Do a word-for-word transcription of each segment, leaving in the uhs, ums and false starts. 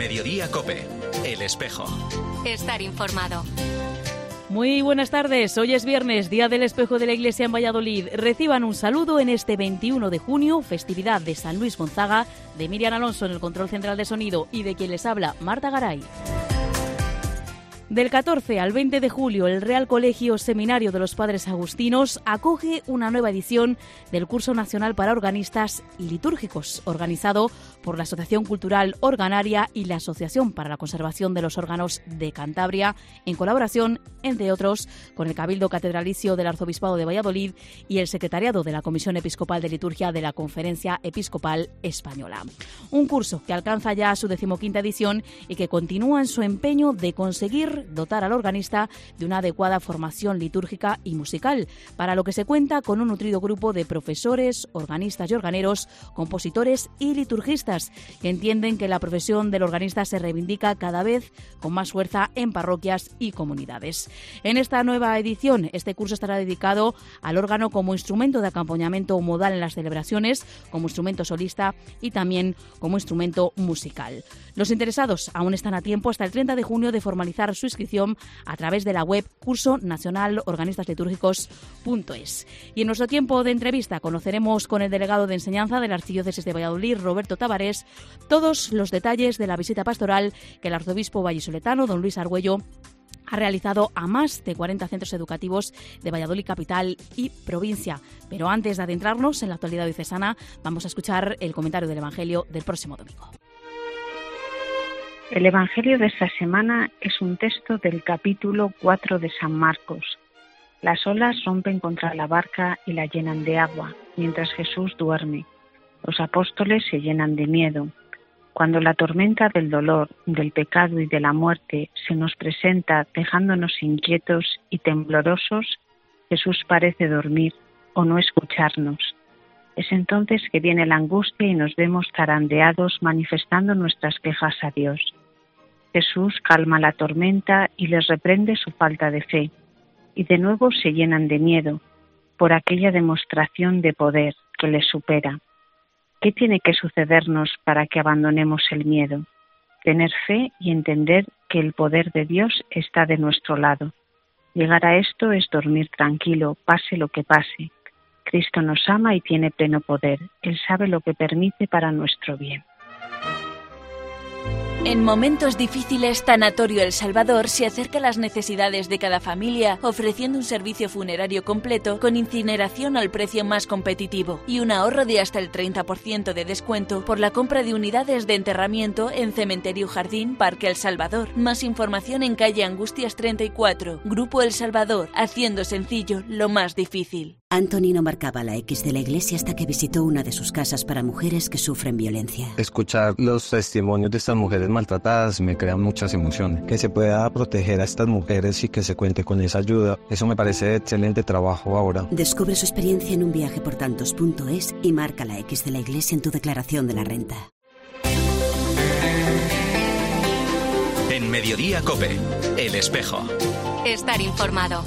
Mediodía COPE, El Espejo. Estar informado. Muy buenas tardes, hoy es viernes, Día del Espejo de la Iglesia en Valladolid. Reciban un saludo en este veintiuno de junio, festividad de San Luis Gonzaga, de Miriam Alonso en el control central de sonido y de quien les habla, Marta Garay. Del catorce al veinte de julio, el Real Colegio Seminario de los Padres Agustinos acoge una nueva edición del Curso Nacional para Organistas y Litúrgicos, organizado por la Asociación Cultural Organaria y la Asociación para la Conservación de los Órganos de Cantabria, en colaboración, entre otros, con el Cabildo Catedralicio del Arzobispado de Valladolid y el Secretariado de la Comisión Episcopal de Liturgia de la Conferencia Episcopal Española. Un curso que alcanza ya su decimoquinta edición y que continúa en su empeño de conseguir dotar al organista de una adecuada formación litúrgica y musical, para lo que se cuenta con un nutrido grupo de profesores, organistas y organeros, compositores y liturgistas, que entienden que la profesión del organista se reivindica cada vez con más fuerza en parroquias y comunidades. En esta nueva edición, este curso estará dedicado al órgano como instrumento de acompañamiento modal en las celebraciones, como instrumento solista y también como instrumento musical. Los interesados aún están a tiempo hasta el treinta de junio de formalizar su inscripción a través de la web curso nacional organistas litúrgicos punto es. Y en nuestro tiempo de entrevista conoceremos con el delegado de enseñanza de la Archidiócesis de Valladolid, Roberto Tavares, todos los detalles de la visita pastoral que el arzobispo vallisoletano, don Luis Argüello, ha realizado a más de cuarenta centros educativos de Valladolid capital y provincia. Pero antes de adentrarnos en la actualidad diocesana, vamos a escuchar el comentario del Evangelio del próximo domingo. El Evangelio de esta semana es un texto del capítulo cuatro de San Marcos. Las olas rompen contra la barca y la llenan de agua, mientras Jesús duerme. Los apóstoles se llenan de miedo. Cuando la tormenta del dolor, del pecado y de la muerte se nos presenta dejándonos inquietos y temblorosos, Jesús parece dormir o no escucharnos. Es entonces que viene la angustia y nos vemos zarandeados manifestando nuestras quejas a Dios. Jesús calma la tormenta y les reprende su falta de fe, y de nuevo se llenan de miedo por aquella demostración de poder que les supera. ¿Qué tiene que sucedernos para que abandonemos el miedo? Tener fe y entender que el poder de Dios está de nuestro lado. Llegar a esto es dormir tranquilo, pase lo que pase. Cristo nos ama y tiene pleno poder. Él sabe lo que permite para nuestro bien. En momentos difíciles, Tanatorio El Salvador se acerca a las necesidades de cada familia, ofreciendo un servicio funerario completo con incineración al precio más competitivo y un ahorro de hasta el treinta por ciento de descuento por la compra de unidades de enterramiento en Cementerio Jardín Parque El Salvador. Más información en calle Angustias treinta y cuatro, Grupo El Salvador, haciendo sencillo lo más difícil. Anthony no marcaba la X de la iglesia hasta que visitó una de sus casas para mujeres que sufren violencia. Escuchar los testimonios de estas mujeres maltratadas me crea muchas emociones. Que se pueda proteger a estas mujeres y que se cuente con esa ayuda, eso me parece excelente trabajo ahora. Descubre su experiencia en un viaje por tantos punto es y marca la X de la iglesia en tu declaración de la renta. En Mediodía COPE, El Espejo. Estar informado.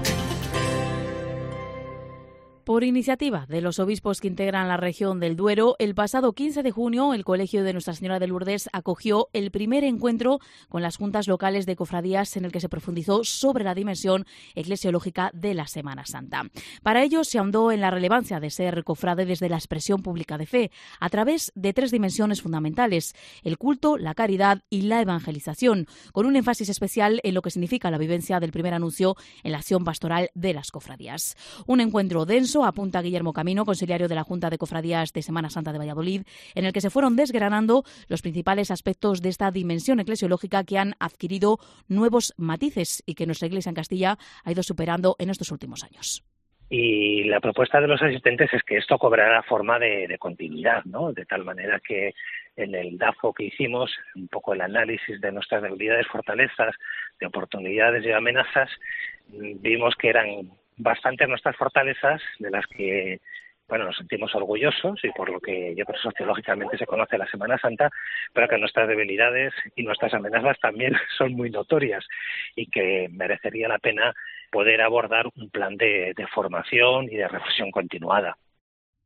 Por iniciativa de los obispos que integran la región del Duero, el pasado quince de junio el Colegio de Nuestra Señora de Lourdes acogió el primer encuentro con las juntas locales de cofradías en el que se profundizó sobre la dimensión eclesiológica de la Semana Santa. Para ello se ahondó en la relevancia de ser cofrade desde la expresión pública de fe, a través de tres dimensiones fundamentales: el culto, la caridad y la evangelización, con un énfasis especial en lo que significa la vivencia del primer anuncio en la acción pastoral de las cofradías. Un encuentro denso, apunta Guillermo Camino, consiliario de la Junta de Cofradías de Semana Santa de Valladolid, en el que se fueron desgranando los principales aspectos de esta dimensión eclesiológica que han adquirido nuevos matices y que nuestra Iglesia en Castilla ha ido superando en estos últimos años. Y la propuesta de los asistentes es que esto cobrara forma de, de continuidad, ¿no? De tal manera que en el D A F O que hicimos, un poco el análisis de nuestras debilidades, fortalezas, de oportunidades y amenazas, vimos que eran bastantes nuestras fortalezas, de las que bueno, nos sentimos orgullosos y por lo que yo creo sociológicamente se conoce la Semana Santa, pero que nuestras debilidades y nuestras amenazas también son muy notorias y que merecería la pena poder abordar un plan de, de formación y de reflexión continuada.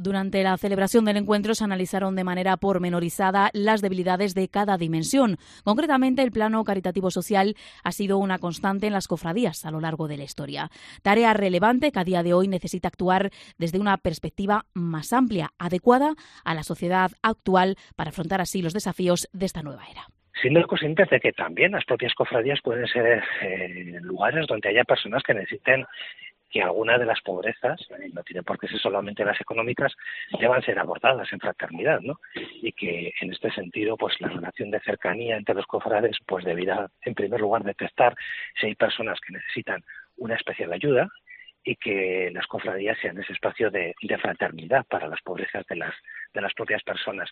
Durante la celebración del encuentro se analizaron de manera pormenorizada las debilidades de cada dimensión. Concretamente, el plano caritativo social ha sido una constante en las cofradías a lo largo de la historia. Tarea relevante que a día de hoy necesita actuar desde una perspectiva más amplia, adecuada a la sociedad actual para afrontar así los desafíos de esta nueva era. Siendo conscientes de que también las propias cofradías pueden ser eh, lugares donde haya personas que necesiten que alguna de las pobrezas, no tiene por qué ser solamente las económicas, deban ser abordadas en fraternidad, ¿no? Y que en este sentido, pues la relación de cercanía entre los cofrades, pues deberá en primer lugar detectar si hay personas que necesitan una especial ayuda y que las cofradías sean ese espacio de, de fraternidad para las pobrezas de las, de las propias personas.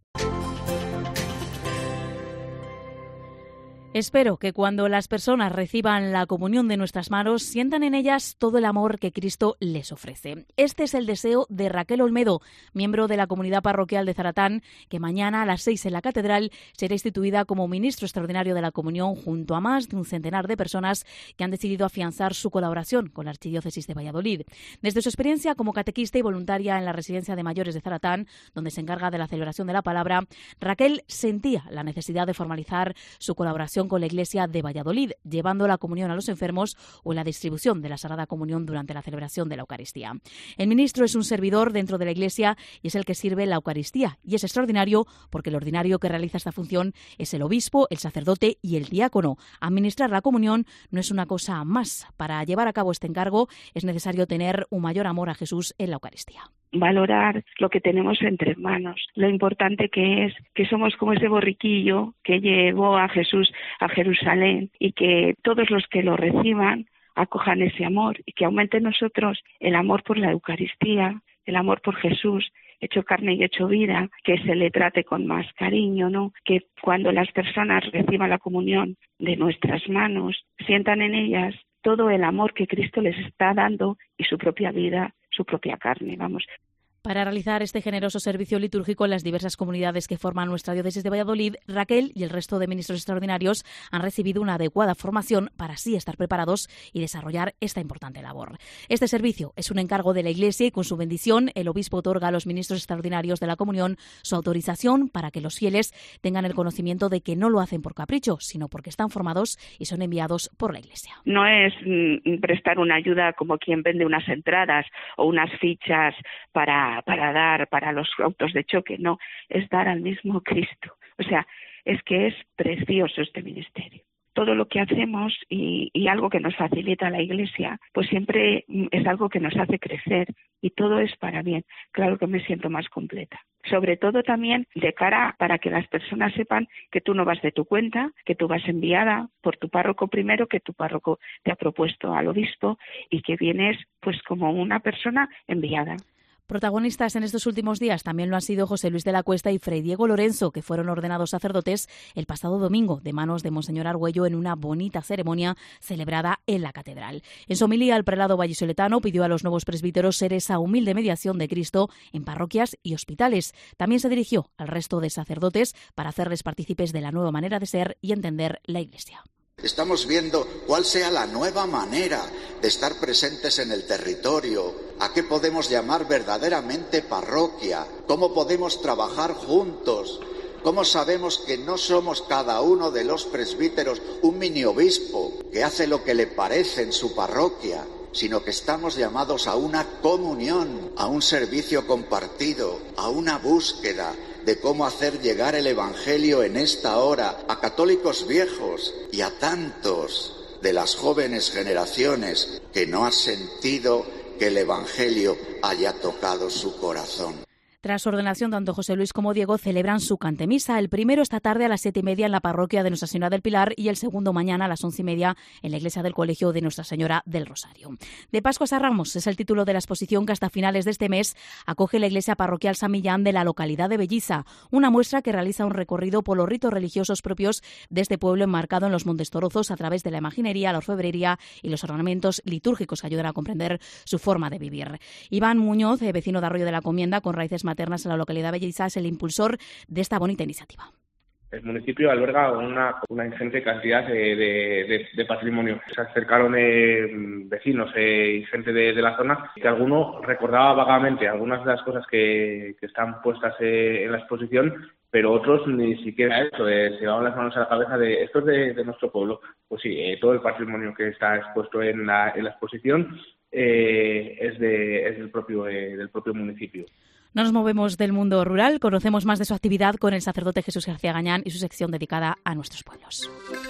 Espero que cuando las personas reciban la comunión de nuestras manos sientan en ellas todo el amor que Cristo les ofrece. Este es el deseo de Raquel Olmedo, miembro de la Comunidad Parroquial de Zaratán, que mañana a las seis en la Catedral será instituida como ministro extraordinario de la Comunión junto a más de un centenar de personas que han decidido afianzar su colaboración con la Archidiócesis de Valladolid. Desde su experiencia como catequista y voluntaria en la Residencia de Mayores de Zaratán, donde se encarga de la celebración de la palabra, Raquel sentía la necesidad de formalizar su colaboración con la Iglesia de Valladolid, llevando la comunión a los enfermos o en la distribución de la Sagrada Comunión durante la celebración de la Eucaristía. El ministro es un servidor dentro de la Iglesia y es el que sirve la Eucaristía, y es extraordinario porque el ordinario que realiza esta función es el obispo, el sacerdote y el diácono. Administrar la comunión no es una cosa más. Para llevar a cabo este encargo es necesario tener un mayor amor a Jesús en la Eucaristía. Valorar lo que tenemos entre manos, lo importante que es que somos como ese borriquillo que llevó a Jesús a Jerusalén y que todos los que lo reciban acojan ese amor y que aumente en nosotros el amor por la Eucaristía, el amor por Jesús hecho carne y hecho vida, que se le trate con más cariño, ¿no? Que cuando las personas reciban la comunión de nuestras manos, sientan en ellas todo el amor que Cristo les está dando y su propia vida, su propia carne, vamos. Para realizar este generoso servicio litúrgico en las diversas comunidades que forman nuestra diócesis de Valladolid, Raquel y el resto de ministros extraordinarios han recibido una adecuada formación para así estar preparados y desarrollar esta importante labor. Este servicio es un encargo de la Iglesia y con su bendición el obispo otorga a los ministros extraordinarios de la comunión su autorización para que los fieles tengan el conocimiento de que no lo hacen por capricho, sino porque están formados y son enviados por la Iglesia. No es mm, prestar una ayuda como quien vende unas entradas o unas fichas para para dar para los autos de choque, no, es dar al mismo Cristo. O sea, es que es precioso este ministerio. Todo lo que hacemos y, y algo que nos facilita la Iglesia, pues siempre es algo que nos hace crecer y todo es para bien. Claro que me siento más completa. Sobre todo también de cara para que las personas sepan que tú no vas de tu cuenta, que tú vas enviada por tu párroco primero, que tu párroco te ha propuesto al obispo y que vienes pues como una persona enviada. Protagonistas en estos últimos días también lo han sido José Luis de la Cuesta y Fray Diego Lorenzo, que fueron ordenados sacerdotes el pasado domingo de manos de Monseñor Argüello en una bonita ceremonia celebrada en la Catedral. En su homilía, el prelado vallisoletano pidió a los nuevos presbíteros ser esa humilde mediación de Cristo en parroquias y hospitales. También se dirigió al resto de sacerdotes para hacerles partícipes de la nueva manera de ser y entender la Iglesia. Estamos viendo cuál sea la nueva manera de estar presentes en el territorio, a qué podemos llamar verdaderamente parroquia, cómo podemos trabajar juntos, cómo sabemos que no somos cada uno de los presbíteros un mini obispo que hace lo que le parece en su parroquia, sino que estamos llamados a una comunión, a un servicio compartido, a una búsqueda de cómo hacer llegar el Evangelio en esta hora a católicos viejos y a tantos de las jóvenes generaciones que no han sentido que el Evangelio haya tocado su corazón. Tras su ordenación, tanto José Luis como Diego celebran su cantemisa. El primero esta tarde a las siete y media en la parroquia de Nuestra Señora del Pilar y el segundo mañana a las once y media en la iglesia del Colegio de Nuestra Señora del Rosario. De Pascuas a Ramos es el título de la exposición que hasta finales de este mes acoge la iglesia parroquial San Millán de la localidad de Belliza, una muestra que realiza un recorrido por los ritos religiosos propios de este pueblo enmarcado en los Montes Torozos a través de la imaginería, la orfebrería y los ornamentos litúrgicos que ayudan a comprender su forma de vivir. Iván Muñoz, vecino de Arroyo de la Comienda, con raíces maternas en la localidad de Belliza, es el impulsor de esta bonita iniciativa. El municipio alberga una, una ingente cantidad de, de, de, de patrimonio. Se acercaron eh, vecinos eh, y gente de, de la zona que alguno recordaba vagamente algunas de las cosas que, que están puestas eh, en la exposición, pero otros ni siquiera eso, eh, se llevaban las manos a la cabeza de esto es de, de nuestro pueblo. Pues sí, eh, todo el patrimonio que está expuesto en la, en la exposición eh, es, de, es del propio, eh, del propio municipio. No nos movemos del mundo rural, conocemos más de su actividad con el sacerdote Jesús García Gañán y su sección dedicada a nuestros pueblos.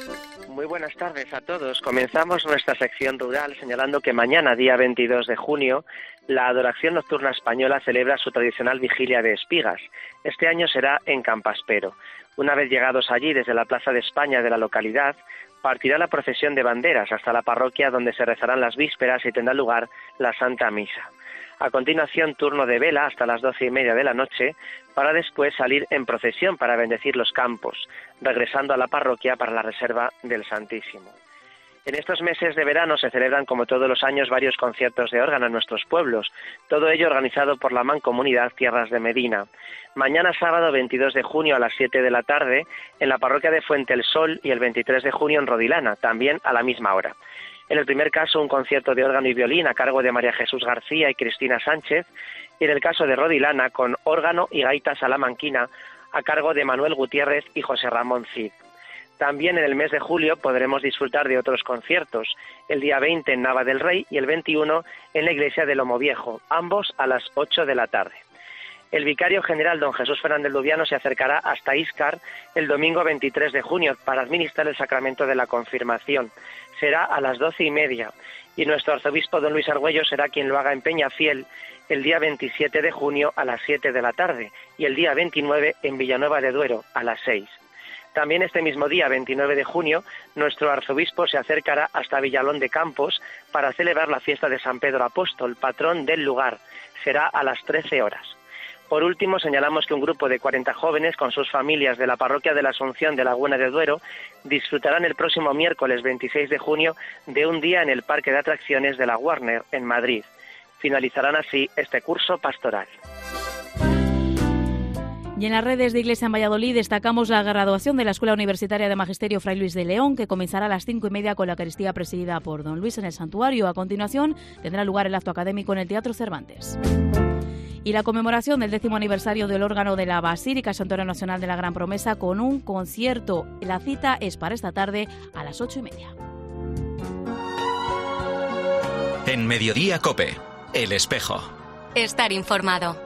Muy buenas tardes a todos. Comenzamos nuestra sección rural señalando que mañana, día veintidós de junio, la Adoración Nocturna Española celebra su tradicional vigilia de espigas. Este año será en Campaspero. Una vez llegados allí desde la Plaza de España de la localidad, partirá la procesión de banderas hasta la parroquia donde se rezarán las vísperas y tendrá lugar la Santa Misa. A continuación, turno de vela hasta las doce y media de la noche, para después salir en procesión para bendecir los campos, regresando a la parroquia para la reserva del Santísimo. En estos meses de verano se celebran, como todos los años, varios conciertos de órgano en nuestros pueblos, todo ello organizado por la Mancomunidad Tierras de Medina. Mañana sábado veintidós de junio a las siete de la tarde, en la parroquia de Fuente el Sol, y el veintitrés de junio en Rodilana, también a la misma hora. En el primer caso, un concierto de órgano y violín a cargo de María Jesús García y Cristina Sánchez, y en el caso de Rodilana, con órgano y gaita salamanquina a cargo de Manuel Gutiérrez y José Ramón Cid. También en el mes de julio podremos disfrutar de otros conciertos, el día veinte en Nava del Rey y el veintiuno en la iglesia de Lomo Viejo, ambos a las ocho de la tarde. El vicario general don Jesús Fernández Lubiano se acercará hasta Íscar el domingo veintitrés de junio para administrar el sacramento de la confirmación. Será a las doce y media y nuestro arzobispo don Luis Argüello será quien lo haga en Peñafiel el día veintisiete de junio a las siete de la tarde y el día veintinueve en Villanueva de Duero a las seis. También este mismo día, veintinueve de junio, nuestro arzobispo se acercará hasta Villalón de Campos para celebrar la fiesta de San Pedro Apóstol, patrón del lugar. Será a las trece horas. Por último, señalamos que un grupo de cuarenta jóvenes con sus familias de la parroquia de la Asunción de Laguna de Duero disfrutarán el próximo miércoles veintiséis de junio de un día en el Parque de Atracciones de la Warner, en Madrid. Finalizarán así este curso pastoral. Y en las redes de Iglesia en Valladolid destacamos la graduación de la Escuela Universitaria de Magisterio Fray Luis de León, que comenzará a las cinco y media con la Eucaristía presidida por don Luis en el santuario. A continuación tendrá lugar el acto académico en el Teatro Cervantes. Y la conmemoración del décimo aniversario del órgano de la Basílica Santuario Nacional de la Gran Promesa con un concierto. La cita es para esta tarde a las ocho y media. En Mediodía COPE, El Espejo. Estar informado.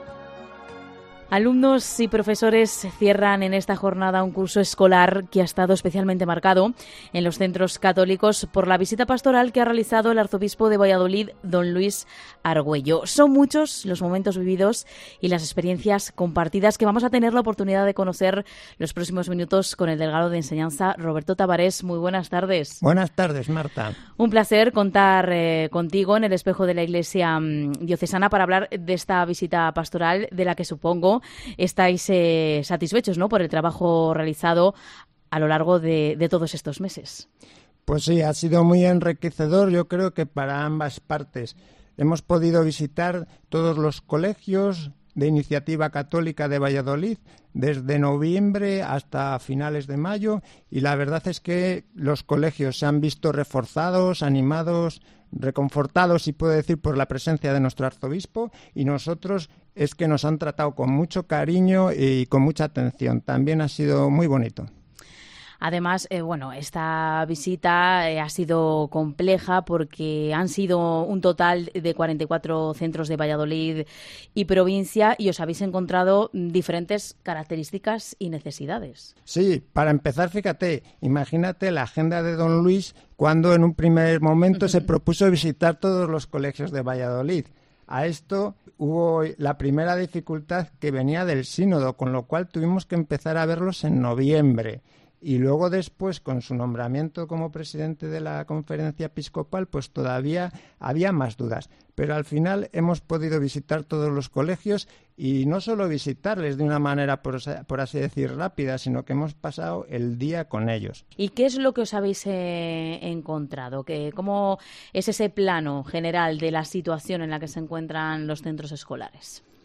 Alumnos y profesores cierran en esta jornada un curso escolar que ha estado especialmente marcado en los centros católicos por la visita pastoral que ha realizado el arzobispo de Valladolid, don Luis Argüello. Son muchos los momentos vividos y las experiencias compartidas que vamos a tener la oportunidad de conocer los próximos minutos con el delegado de enseñanza, Roberto Tavares. Muy buenas tardes. Buenas tardes, Marta. Un placer contar eh, contigo en el espejo de la Iglesia um, diocesana para hablar de esta visita pastoral de la que supongo estáis eh, satisfechos, ¿no?, por el trabajo realizado a lo largo de, de todos estos meses. Pues sí, ha sido muy enriquecedor, yo creo que para ambas partes. Hemos podido visitar todos los colegios de Iniciativa Católica de Valladolid desde noviembre hasta finales de mayo y la verdad es que los colegios se han visto reforzados, animados, reconfortados, si puedo decir, por la presencia de nuestro arzobispo, y nosotros es que nos han tratado con mucho cariño y con mucha atención. También ha sido muy bonito. Además, eh, bueno, esta visita eh, ha sido compleja porque han sido un total de cuarenta y cuatro centros de Valladolid y provincia y os habéis encontrado diferentes características y necesidades. Sí, para empezar, fíjate, imagínate la agenda de don Luis cuando en un primer momento se propuso visitar todos los colegios de Valladolid. A esto hubo la primera dificultad que venía del sínodo, con lo cual tuvimos que empezar a verlos en noviembre. Y luego después, con su nombramiento como presidente de la conferencia episcopal, pues todavía había más dudas. Pero al final hemos podido visitar todos los colegios y no solo visitarles de una manera, por, por así decir, rápida, sino que hemos pasado el día con ellos. ¿Y qué es lo que os habéis eh, encontrado? ¿Qué, ¿Cómo es ese plano general de la situación en la que se encuentran los centros escolares?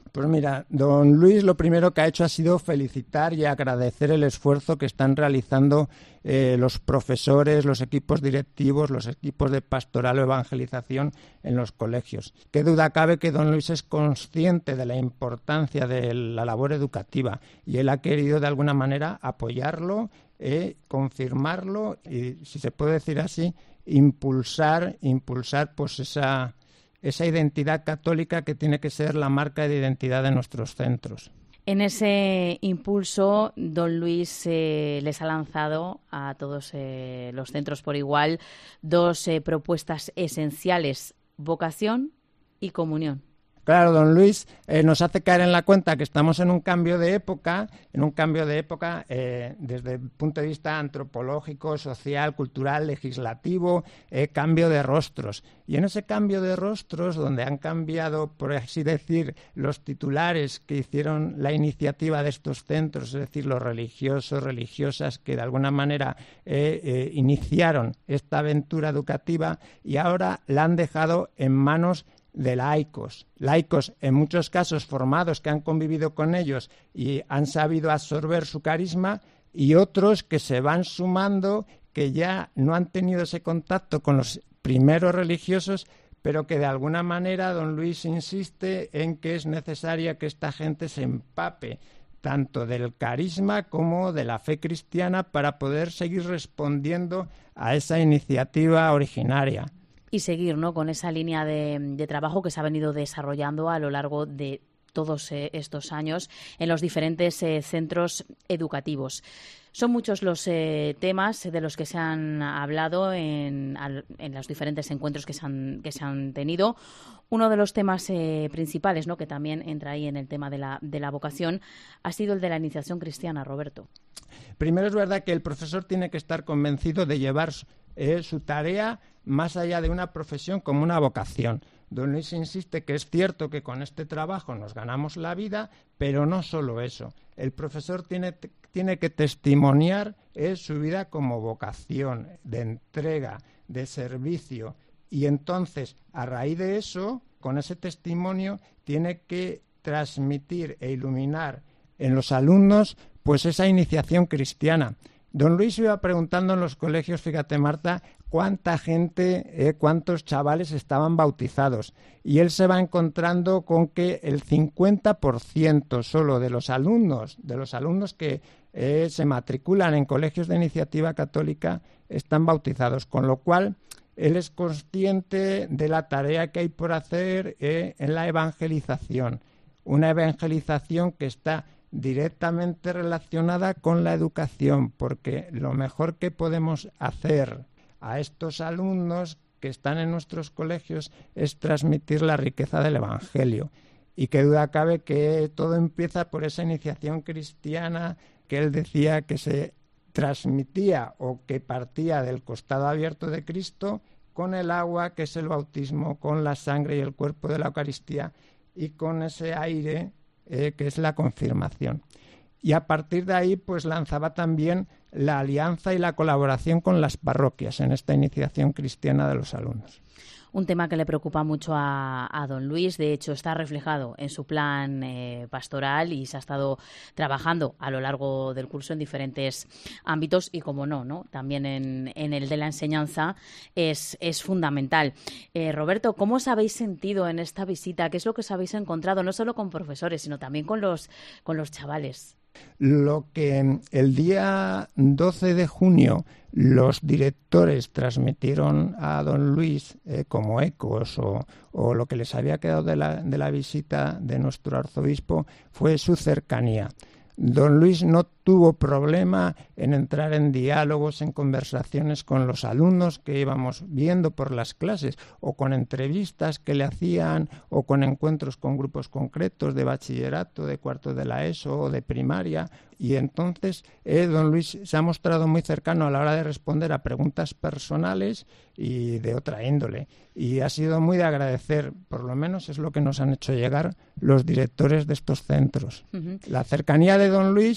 Pues mira, don Luis lo primero que ha hecho ha sido felicitar y agradecer el esfuerzo que están realizando eh, los profesores, los equipos directivos, los equipos de pastoral o evangelización en los colegios. Qué duda cabe que don Luis es consciente de la importancia de la labor educativa y él ha querido de alguna manera apoyarlo, eh, confirmarlo y, si se puede decir así, impulsar, impulsar pues esa... esa identidad católica que tiene que ser la marca de identidad de nuestros centros. En ese impulso, don Luis eh, les ha lanzado a todos eh, los centros por igual dos eh, propuestas esenciales: vocación y comunión. Claro, don Luis eh, nos hace caer en la cuenta que estamos en un cambio de época, en un cambio de época eh, desde el punto de vista antropológico, social, cultural, legislativo, eh, cambio de rostros. Y en ese cambio de rostros, donde han cambiado, por así decir, los titulares que hicieron la iniciativa de estos centros, es decir, los religiosos, religiosas que de alguna manera eh, eh, iniciaron esta aventura educativa y ahora la han dejado en manos de laicos, laicos en muchos casos formados que han convivido con ellos y han sabido absorber su carisma, y otros que se van sumando, que ya no han tenido ese contacto con los primeros religiosos, pero que de alguna manera don Luis insiste en que es necesaria que esta gente se empape tanto del carisma como de la fe cristiana para poder seguir respondiendo a esa iniciativa originaria. Y seguir, ¿no?, con esa línea de, de trabajo que se ha venido desarrollando a lo largo de todos eh, estos años en los diferentes eh, centros educativos. Son muchos los eh, temas de los que se han hablado en, al, en los diferentes encuentros que se han, que se han tenido. Uno de los temas eh, principales, ¿no?, que también entra ahí en el tema de la, de la vocación, ha sido el de la iniciación cristiana, Roberto. Primero, es verdad que el profesor tiene que estar convencido de llevar eh, su tarea más allá de una profesión como una vocación. Don Luis insiste que es cierto que con este trabajo nos ganamos la vida, pero no solo eso. El profesor tiene, tiene que testimoniar eh, su vida como vocación, de entrega, de servicio. Y entonces, a raíz de eso, con ese testimonio, tiene que transmitir e iluminar en los alumnos pues esa iniciación cristiana. Don Luis iba preguntando en los colegios, fíjate Marta, cuánta gente, eh, cuántos chavales estaban bautizados. Y él se va encontrando con que el cincuenta por ciento solo de los alumnos, de los alumnos que eh, se matriculan en colegios de iniciativa católica, están bautizados. Con lo cual, él es consciente de la tarea que hay por hacer eh, en la evangelización. Una evangelización que está directamente relacionada con la educación, porque lo mejor que podemos hacer a estos alumnos que están en nuestros colegios es transmitir la riqueza del Evangelio. Y qué duda cabe que todo empieza por esa iniciación cristiana que él decía que se transmitía o que partía del costado abierto de Cristo con el agua, que es el bautismo, con la sangre y el cuerpo de la Eucaristía, y con ese aire Eh, que es la confirmación. Y a partir de ahí pues lanzaba también la alianza y la colaboración con las parroquias en esta iniciación cristiana de los alumnos. Un tema que le preocupa mucho a, a don Luis, de hecho está reflejado en su plan eh, pastoral y se ha estado trabajando a lo largo del curso en diferentes ámbitos y, como no, ¿no? también en, en el de la enseñanza es, es fundamental. Eh, Roberto, ¿cómo os habéis sentido en esta visita? ¿Qué es lo que os habéis encontrado, no solo con profesores, sino también con los, con los chavales? Lo que el día doce de junio los directores transmitieron a don Luis eh, como ecos o, o lo que les había quedado de la, de la visita de nuestro arzobispo fue su cercanía. Don Luis no tuvo problema en entrar en diálogos, en conversaciones con los alumnos que íbamos viendo por las clases, o con entrevistas que le hacían, o con encuentros con grupos concretos de bachillerato, de cuarto de la ESO o de primaria. Y entonces eh, don Luis se ha mostrado muy cercano a la hora de responder a preguntas personales y de otra índole. Y ha sido muy de agradecer, por lo menos es lo que nos han hecho llegar los directores de estos centros. Uh-huh. La cercanía de don Luis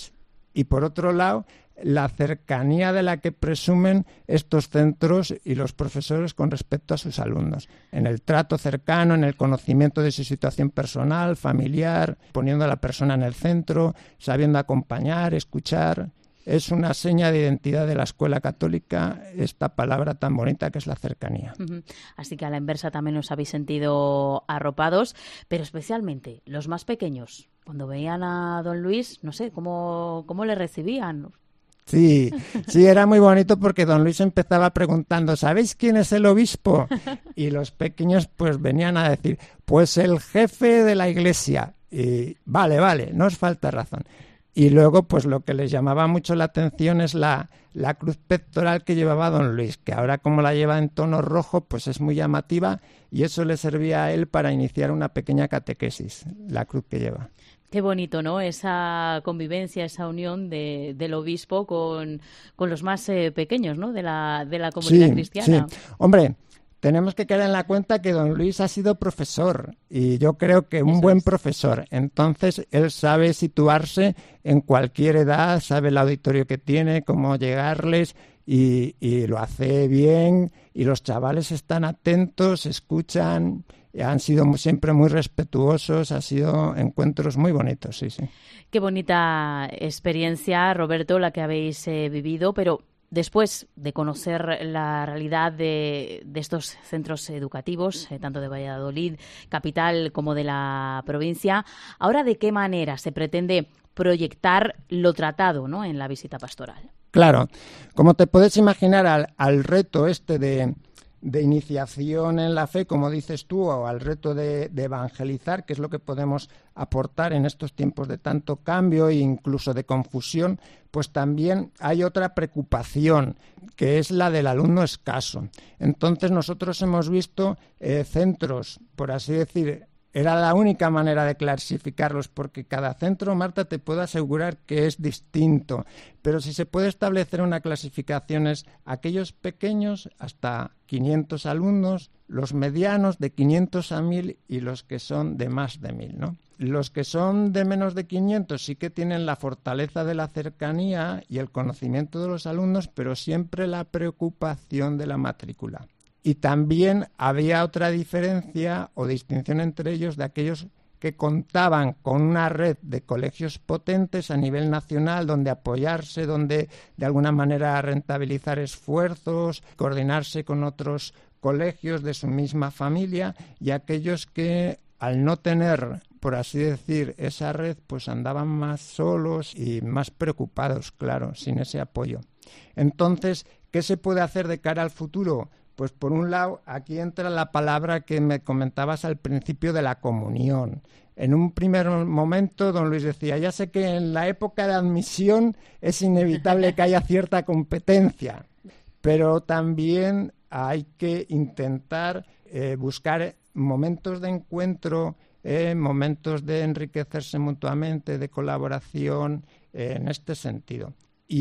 y por otro lado, la cercanía de la que presumen estos centros y los profesores con respecto a sus alumnos, en el trato cercano, en el conocimiento de su situación personal, familiar, poniendo a la persona en el centro, sabiendo acompañar, escuchar. Es una seña de identidad de la escuela católica esta palabra tan bonita que es la cercanía. Uh-huh. Así que a la inversa también os habéis sentido arropados, pero especialmente los más pequeños, cuando veían a don Luis, no sé, ¿cómo, cómo le recibían? Sí, sí, era muy bonito porque don Luis empezaba preguntando, ¿sabéis quién es el obispo? Y los pequeños pues venían a decir, pues el jefe de la iglesia. Y vale, vale, no os falta razón. Y luego pues lo que les llamaba mucho la atención es la, la cruz pectoral que llevaba don Luis, que ahora como la lleva en tono rojo pues es muy llamativa y eso le servía a él para iniciar una pequeña catequesis, la cruz que lleva. Qué bonito, ¿no? Esa convivencia, esa unión de, del obispo con, con los más eh, pequeños, ¿no? De la, de la comunidad sí, cristiana. Sí. Hombre, tenemos que caer en la cuenta que don Luis ha sido profesor y yo creo que un Eso buen es. profesor. Entonces, él sabe situarse en cualquier edad, sabe el auditorio que tiene, cómo llegarles y, y lo hace bien y los chavales están atentos, escuchan. Han sido siempre muy respetuosos, han sido encuentros muy bonitos, sí, sí. Qué bonita experiencia, Roberto, la que habéis eh, vivido, pero después de conocer la realidad de, de estos centros educativos, eh, tanto de Valladolid, capital, como de la provincia, ahora ¿de qué manera se pretende proyectar lo tratado, ¿no?, en la visita pastoral? Claro, como te puedes imaginar, al, al reto este de... de iniciación en la fe, como dices tú, o al reto de, de evangelizar, que es lo que podemos aportar en estos tiempos de tanto cambio e incluso de confusión, pues también hay otra preocupación, que es la del alumno escaso. Entonces nosotros hemos visto eh, centros, por así decir, era la única manera de clasificarlos, porque cada centro, Marta, te puedo asegurar que es distinto. Pero si se puede establecer una clasificación es aquellos pequeños hasta quinientos alumnos, los medianos de quinientos a mil y los que son de más de mil, ¿no? Los que son de menos de quinientos sí que tienen la fortaleza de la cercanía y el conocimiento de los alumnos, pero siempre la preocupación de la matrícula. Y también había otra diferencia o distinción entre ellos de aquellos que contaban con una red de colegios potentes a nivel nacional donde apoyarse, donde de alguna manera rentabilizar esfuerzos, coordinarse con otros colegios de su misma familia, y aquellos que al no tener, por así decir, esa red, pues andaban más solos y más preocupados, claro, sin ese apoyo. Entonces, ¿qué se puede hacer de cara al futuro? Pues por un lado, aquí entra la palabra que me comentabas al principio de la comunión. En un primer momento, don Luis decía, ya sé que en la época de admisión es inevitable que haya cierta competencia, pero también hay que intentar eh, buscar momentos de encuentro, eh, momentos de enriquecerse mutuamente, de colaboración, eh, en este sentido.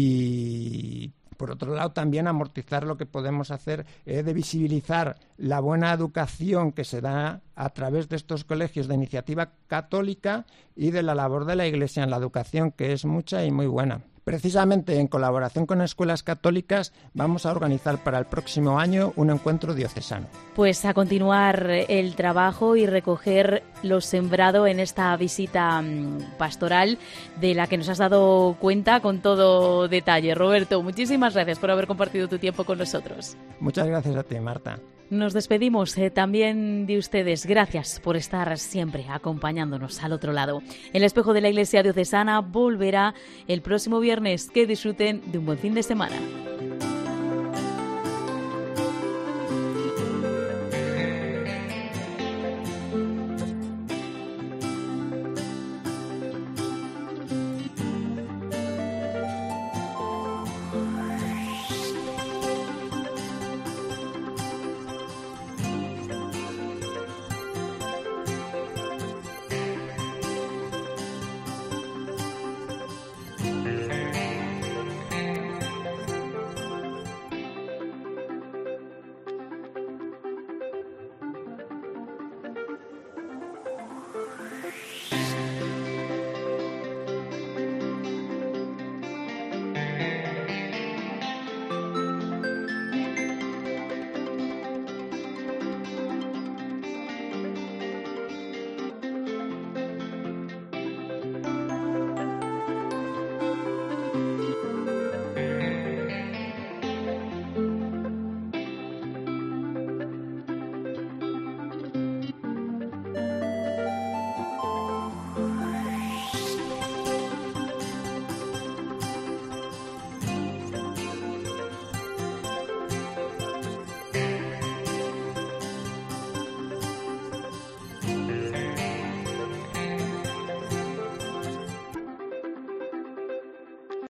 Y por otro lado, también amortizar lo que podemos hacer eh, de visibilizar la buena educación que se da a través de estos colegios de iniciativa católica y de la labor de la Iglesia en la educación, que es mucha y muy buena. Precisamente en colaboración con escuelas católicas vamos a organizar para el próximo año un encuentro diocesano. Pues a continuar el trabajo y recoger lo sembrado en esta visita pastoral de la que nos has dado cuenta con todo detalle. Roberto, muchísimas gracias por haber compartido tu tiempo con nosotros. Muchas gracias a ti, Marta. Nos despedimos eh, también de ustedes. Gracias por estar siempre acompañándonos al otro lado. El Espejo de la Iglesia Diocesana volverá el próximo viernes. Que disfruten de un buen fin de semana.